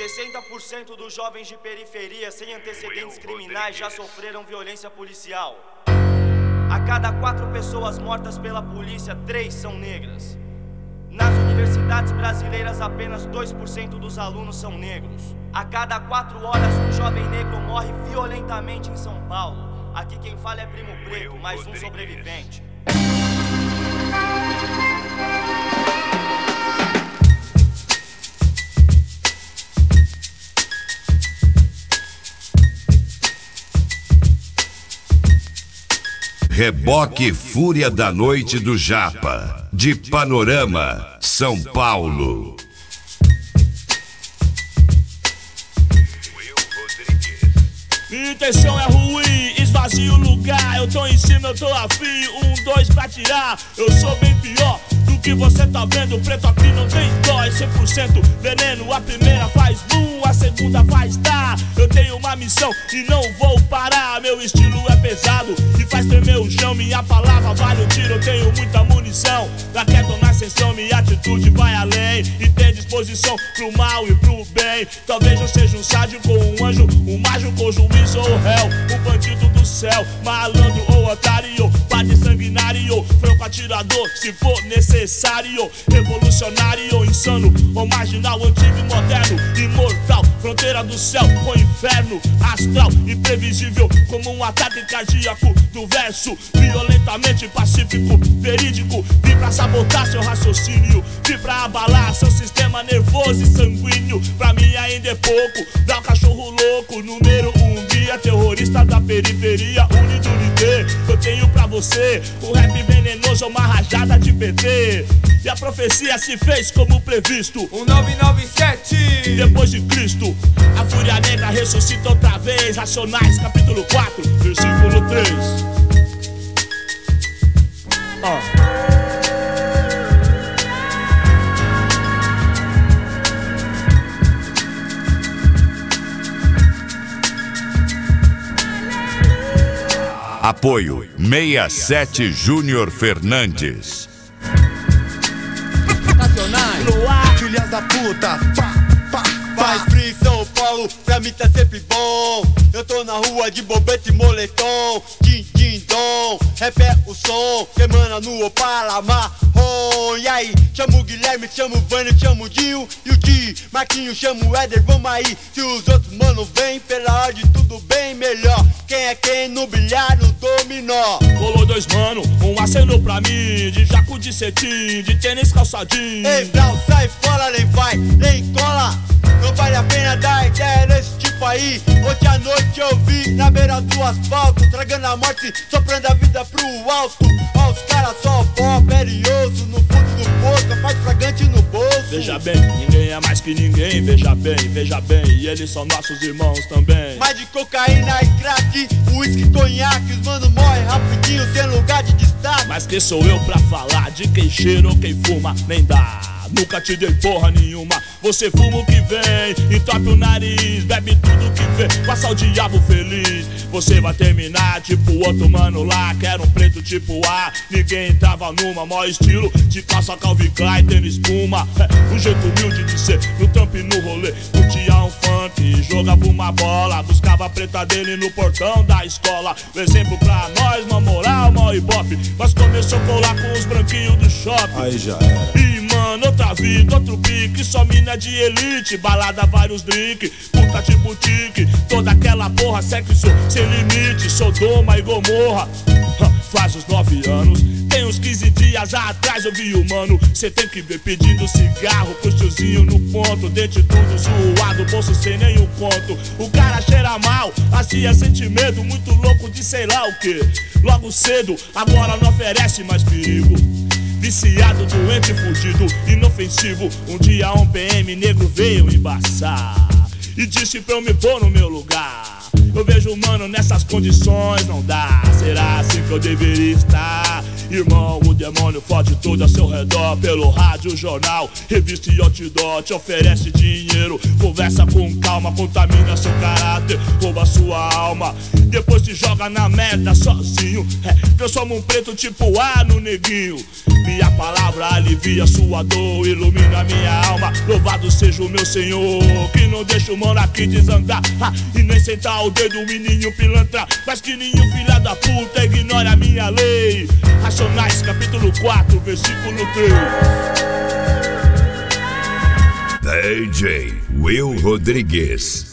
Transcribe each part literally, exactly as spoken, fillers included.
sessenta por cento dos jovens de periferia sem antecedentes criminais já sofreram violência policial. A cada quatro pessoas mortas pela polícia, três são negras. Nas universidades brasileiras, apenas dois por cento dos alunos são negros. A cada quatro horas, um jovem negro morre violentamente em São Paulo. Aqui quem fala é Primo Preto, mais um sobrevivente. Reboque Fúria da Noite do Japa, de Panorama, São Paulo. Minha intenção é ruim, esvazio o lugar. Eu tô em cima, eu tô afim, um, dois pra tirar. Eu sou bem pior do que você tá vendo. Preto aqui não tem dó, é cem por cento veneno. A primeira faz boom, a segunda faz tá. Eu tenho uma missão e não vou parar. Meu estilo é pesado e faz tremer o chão. Minha palavra vale o tiro, eu tenho muita munição. Da queda na ascensão, minha atitude vai além. E tem disposição pro mal e pro bem. Talvez eu seja um sádico ou um anjo, um mágico ou juiz ou réu, um bandido do céu, malandro ou otário, padre sanguinário, franco atirador, se for necessário, revolucionário, insano ou marginal, antigo e moderno, imortal, fronteira do céu com inferno, astral, imprevisível, como um ataque cardíaco do verso, violentamente pacífico, verídico, vim pra sabotar seu raciocínio, vim pra abalar seu sistema nervoso e sanguíneo, pra mim ainda é pouco, dá o cachorro louco, número um guia, terrorista da periferia, unido unité, eu tenho pra você, o rap venenoso é uma rajada de P T, e a profecia se fez como previsto, um nove nove sete, depois de Cristo, a fúria negra ressuscita outra vez, Racionais, capítulo quatro, versículo três. Oh. Apoio sessenta e sete Júnior Fernandes. Nacionais, filhas da puta, pá, pá, faz frio em São Paulo, pra mim tá sempre bom. Eu tô na rua de bobete e moletom, din, din, dom. Rap é o som, que emana no Opala marrom. E aí, chamo o Guilherme, chamo o Vânio, chamo o Dinho e o Di. Marquinho, chamo o Éder, vamos aí. Se os outros mano vem, pela ordem tudo bem melhor. Quem é quem no bilhar, no dominó. Colou dois mano, um acenou pra mim, de jaco de cetim, de tênis calçadinho. Ei, Brau, sai fora, nem vai, nem cola. Não vale a pena dar ideia nesse tipo aí. Ontem à noite eu vi na beira do asfalto, tragando a morte, soprando a vida pro alto. Ó, os caras só pó, perioso, no fundo do poço, a parte fragante no bolso. Veja bem, ninguém é mais que ninguém, veja bem, veja bem, e eles são nossos irmãos também. Mais de cocaína e crack, uísque, conhaque, os mano morrem rapidinho, sem lugar de destaque. Mas quem sou eu pra falar de quem cheira ou quem fuma, nem dá. Nunca te dei porra nenhuma. Você fuma o que vem, entope o nariz, bebe tudo que vê, passa o diabo feliz. Você vai terminar tipo outro mano lá, que era um preto tipo A. Ninguém tava numa, maior estilo de calça Calvin Klein, tênis espuma. É, um jeito humilde de ser, no trampo e no rolê. Curtia um funk, jogava uma bola, buscava a preta dele no portão da escola. O exemplo pra nós, uma moral, uma ibope. Mas começou a colar com os branquinhos do shopping. Aí já era. E mano, outra vida, outro pique, só mina de elite, balada, vários drink, puta de boutique, toda aquela porra, sexo sem limite, Sodoma e Gomorra. Faz uns nove anos, tem uns quinze dias atrás eu vi o mano, cê tem que ver pedindo cigarro pro tiozinho no ponto, dente tudo zoado, bolso sem nenhum conto. O cara cheira mal, a tia sente medo, muito louco de sei lá o que. Logo cedo, agora não oferece mais perigo. Viciado, doente, fudido, inofensivo. Um dia um P M negro veio embaçar e disse pra eu me pôr no meu lugar. Eu vejo, mano, nessas condições não dá. Será assim que eu deveria estar? Irmão, o demônio fode tudo ao seu redor. Pelo rádio, jornal, revista e outdoor. Te oferece dinheiro, conversa com calma, contamina seu caráter, rouba sua alma. Depois te joga na merda sozinho. É, transforma um preto tipo A no neguinho. Minha palavra alivia sua dor, ilumina minha alma. Louvado seja o meu Senhor, que não deixa deixo o mano aqui desandar, ha, e nem sentar o dedo em nenhum pilantra. Mas que nenhum filha da puta ignore a minha lei. Racionais, capítulo quatro, versículo três. D J Will Rodrigues.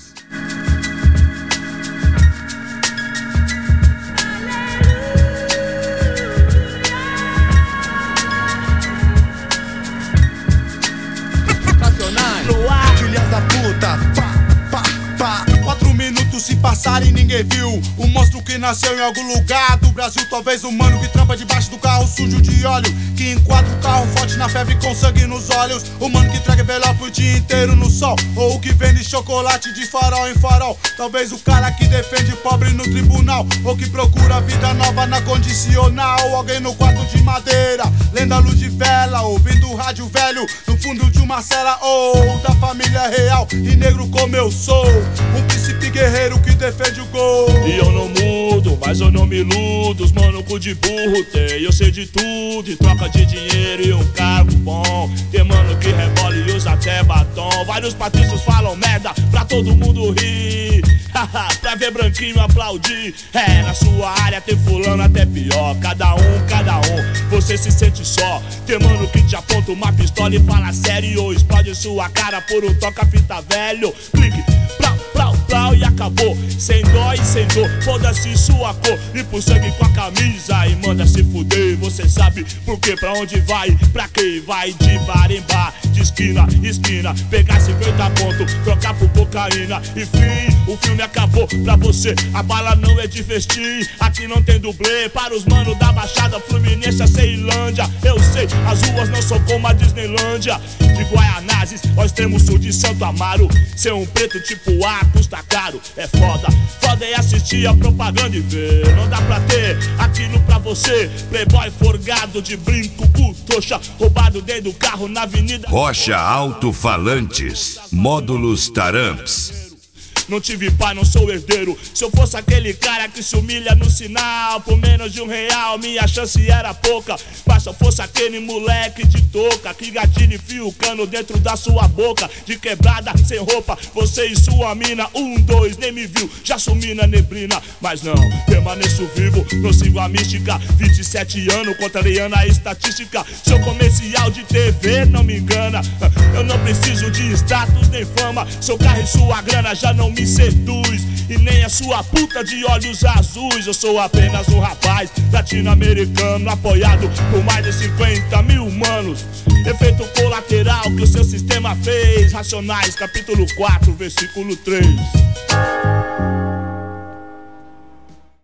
Filha da puta, pá, pá, pá. Quatro minutos se passarem e ninguém viu. Um monstro que nasceu em algum lugar do Brasil. Talvez um mano que trampa debaixo do carro sujo de óleo, que enquadra o carro forte na febre com sangue nos olhos. O mano que traga envelope o dia inteiro no sol, ou o que vende chocolate de farol em farol. Talvez o cara que defende pobre no tribunal, ou que procura vida nova na condicional. Ou alguém no quarto de madeira, lendo a luz de vela, ouvindo o rádio velho no fundo de uma cela. Ou da família real e negro como eu sou, um príncipe guerreiro que defende o gol. E eu não mudo, mas eu não me iludo. Os mano cu de burro tem, eu sei de tudo. E troca de dinheiro e um cargo bom. Tem mano que rebola e usa até batom. Vários patrícios falam merda pra todo mundo rir, pra ver branquinho aplaudir. É, na sua área tem fulano até pior. Cada um, cada um, você se sente só. Tem mano que te aponta uma pistola e fala sério, ou explode sua cara por um toca-fita velho. Clique, plau, plau, plau e acabou. Sem dó e sem dor, foda-se sua cor. Limpa o sangue com a camisa e manda se fuder. Você sabe por que, pra onde vai, pra que vai. De bar em bar, de esquina, esquina. Pegar cinquenta pontos, trocar por cocaína. Enfim, o filme acabou pra você. A bala não é de festim, aqui não tem dublê. Para os manos da Baixada Fluminense, a Ceilândia. Eu sei, as ruas não são como a Disneylândia. De Guaianazes ao extremo sul de Santo Amaro. Ser um preto tipo A custa caro, é foda. Foda é assistir a propaganda e ver. Não dá pra ter aquilo pra você. Playboy forgado de brinco, cu trouxa, roubado dentro do carro na avenida. Rocha Alto-Falantes, Módulos Taramps. Não tive pai, não sou herdeiro. Se eu fosse aquele cara que se humilha no sinal por menos de um real, minha chance era pouca. Mas se eu fosse aquele moleque de touca que gatilha e fia o cano dentro da sua boca, de quebrada, sem roupa, você e sua mina. Um, dois, nem me viu, já sumi na neblina. Mas não, permaneço vivo, não sigo a mística. Vinte e sete anos, contrariando a estatística. Seu comercial de T V não me engana. Eu não preciso de status nem fama. Seu carro e sua grana já não me seduz, e nem a sua puta de olhos azuis. Eu sou apenas um rapaz latino-americano, apoiado por mais de cinquenta mil humanos. Efeito colateral que o seu sistema fez. Racionais, capítulo quatro, versículo três.